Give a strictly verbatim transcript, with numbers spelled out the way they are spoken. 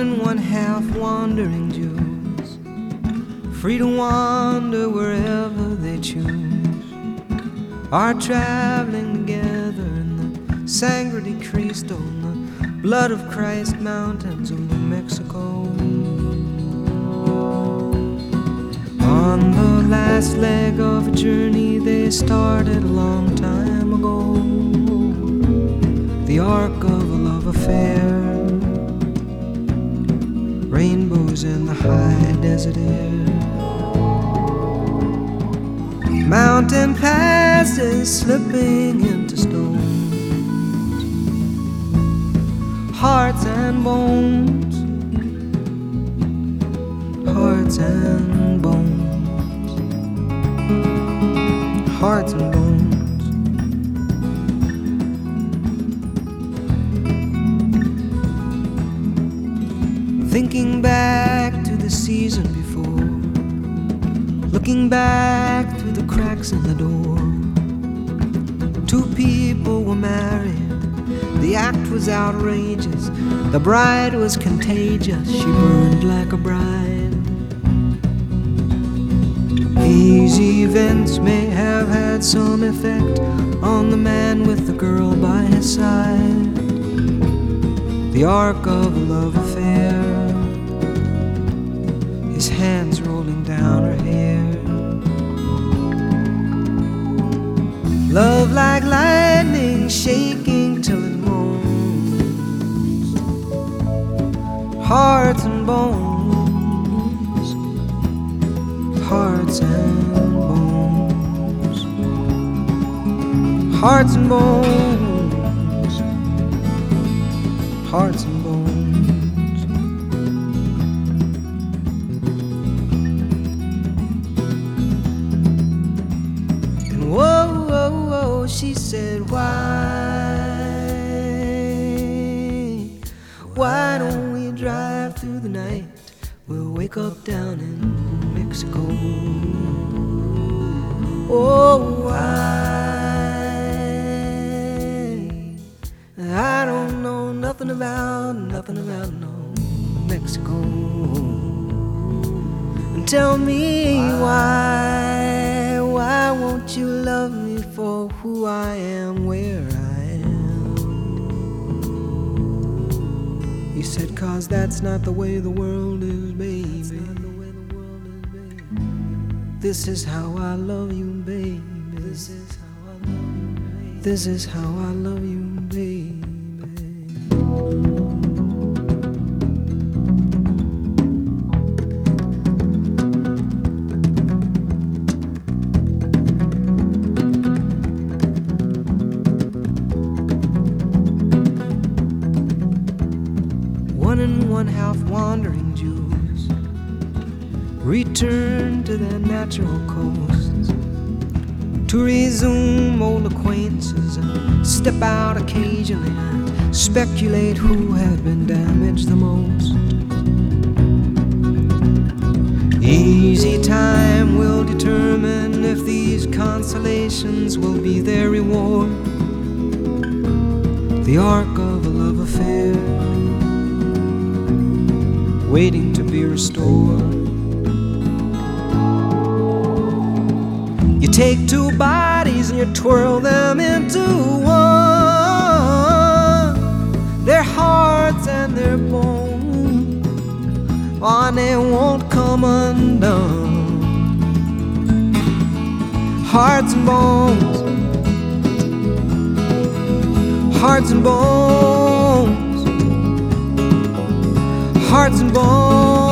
and one half wandering Jews, free to wander wherever they choose, are traveling together in the Sangre de Cristo, in the blood of Christ mountains of New Mexico. On the last leg of a journey they started a long time ago, the arc of a love affair, rainbows in the high desert air, mountain passes slipping into stones, hearts and bones, hearts and bones, hearts and bones. Thinking back to the season before, looking back through the cracks in the door. Two people were married, the act was outrageous, the bride was contagious, she burned like a bride. These events may have had some effect on the man with the girl by his side, the arc of a love affair, his hands rolling down her hair. Love like lightning shaking till it moans, hearts and bones, hearts and bones, hearts and bones, hearts and bones. She said, why, why don't we drive through the night? We'll wake up down in Mexico. Oh, why? I don't know nothing about, nothing about no Mexico. And tell me why, why won't you love me for who I am, where I am? He said, cause that's not the way the world is, baby. This is how I love you, baby. This is how I love you, baby. This is how I love you, baby. One and one half wandering Jews return to their natural coasts to resume old acquaintances and step out occasionally and speculate who had been damaged the most. Easy time will determine if these consolations will be their reward, the arc of a love affair waiting to be restored. You take two bodies and you twirl them into one, their hearts and their bones, oh, they won't come undone. Hearts and bones, hearts and bones, hearts and bones.